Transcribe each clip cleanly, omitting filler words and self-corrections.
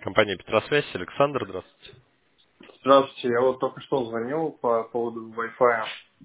Компания Петросвязь, Александр, здравствуйте. Здравствуйте, я вот только что звонил по поводу Wi-Fi.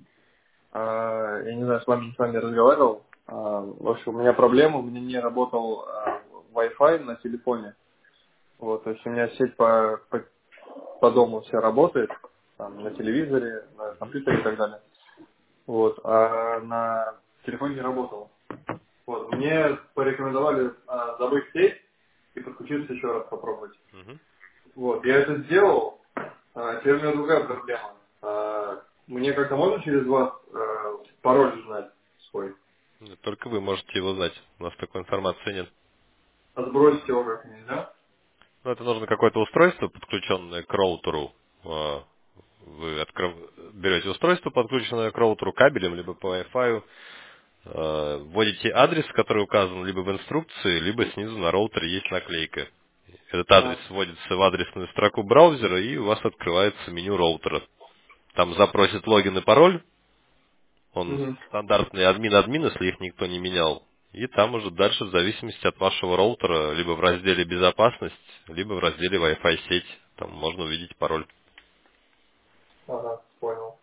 Я не знаю, с вами разговаривал. В общем, у меня проблема, у меня не работал Wi-Fi на телефоне. Вот, то есть у меня сеть по дому вся работает, там, на телевизоре, на компьютере и так далее. Вот, а на телефоне не работал. Вот, мне порекомендовали забыть сеть и подключиться еще раз попробовать. Мгм. Вот, я это сделал. Теперь у меня другая проблема. Мне как-то можно через вас пароль узнать свой? Нет, только вы можете его знать. У нас такой информации нет. Отбросить его как нельзя? Ну, это нужно какое-то устройство, подключенное к роутеру. Вы берете устройство, подключенное к роутеру кабелем, либо по Wi-Fi, вводите адрес, который указан либо в инструкции, либо снизу на роутере есть наклейка. Этот адрес вводится в адресную строку браузера, и у вас открывается меню роутера. Там запросит логин и пароль. Он Мгм. стандартный админ-админ, если их никто не менял. И там уже дальше, в зависимости от вашего роутера, либо в разделе «Безопасность», либо в разделе Wi-Fi сеть. Там можно увидеть пароль. Ага, понял,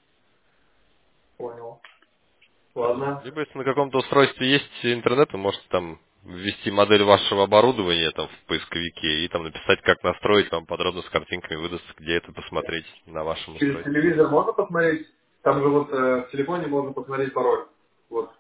понял. Вот. Ладно. Либо если на каком-то устройстве есть интернет, вы можете там ввести модель вашего оборудования там в поисковике и там написать, как настроить, вам подробно с картинками выдаст, где это посмотреть на вашем Через устройстве. телевизор можно посмотреть? Там же вот в телефоне можно посмотреть пароль. Вот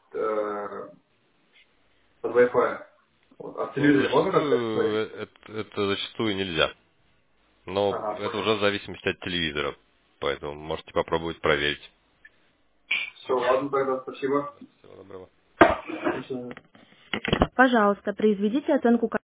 под Wi-Fi. Вот. А в Ну, телевизоре можно как-то посмотреть? зачастую это зачастую нельзя. Но Ага, это понял. уже в зависимости от телевизора. Поэтому можете попробовать проверить. Все, ладно тогда, спасибо. Всего доброго. До свидания. Пожалуйста, произведите оценку